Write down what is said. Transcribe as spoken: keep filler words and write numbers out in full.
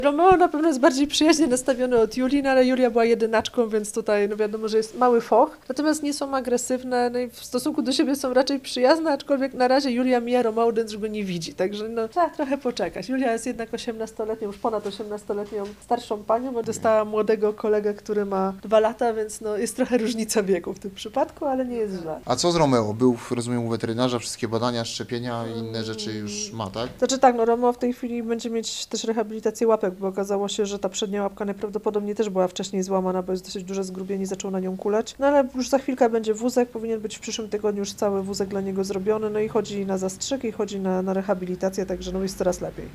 Romeo na pewno jest bardziej przyjaźnie nastawiony od Julii, no ale Julia była jedynaczką, więc tutaj no wiadomo, że jest mały foch. Natomiast nie są agresywne, no i w stosunku do siebie są raczej przyjazne, aczkolwiek na razie Julia mija Romeo, więc go nie widzi, także no trzeba trochę poczekać. Julia jest jednak osiemnastoletnią, już ponad osiemnastoletnią starszą panią, bo dostała młodego kolegę, który ma dwa lata, więc no jest trochę różnica wieku w tym przypadku, ale nie jest źle. A co z Romeo? Był, rozumiem, u weterynarza, wszystkie badania, szczepienia i inne rzeczy już ma, tak? Znaczy tak, no Romeo w tej chwili będzie mieć też rehabilitację łapek, bo okazało się, że ta przednia łapka najprawdopodobniej też była wcześniej złamana, bo jest dosyć duże zgrubienie i zaczął na nią kuleć. No ale już za chwilkę będzie wózek, powinien być w przyszłym tygodniu już cały wózek dla niego zrobiony, no i chodzi na zastrzyk i chodzi na, na rehabilitację, także no jest coraz lepiej.